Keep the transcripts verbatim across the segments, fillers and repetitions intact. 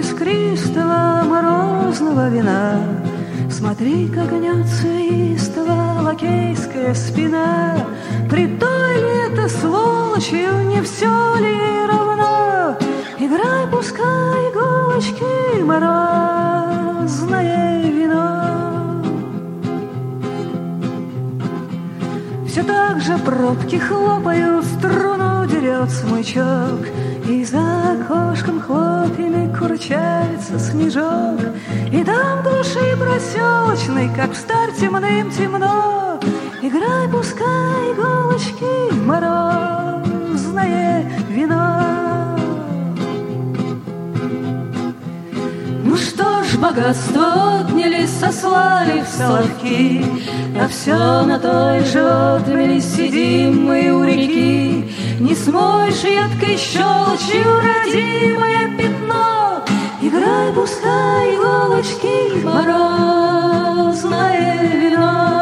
искристого морозного вина. Смотри, как гнется истово лакейская спина. При той ли это сволочью, не все ли ей равно? Играй, пускай иголочки, морозное вино. Все так же пробки хлопают, струну дерет смычок, и за окошком хлопьями курчавится снежок. И там глуши проселочной, как в старь темным темно. Играй, пускай иголочки, морозное вино. Ну что ж, богатство отняли, сослали в соловки, а все на той же отмели сидим мы у реки. Не смоешь едкой щелочью родимое пятно. Играй, пускай иголочки, морозное вино.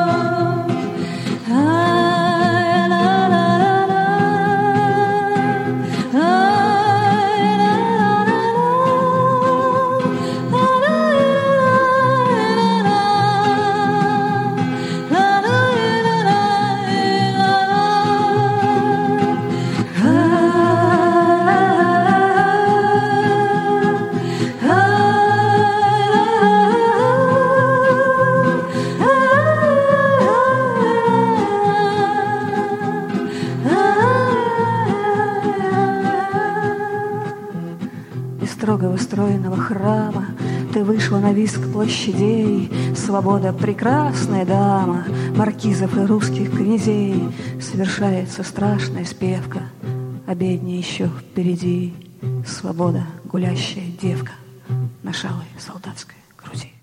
Строгого стройного храма ты вышла на визг площадей. Свобода, прекрасная дама маркизов и русских князей. Совершается страшная спевка, обедня еще впереди. Свобода, гулящая девка на шалой солдатской груди.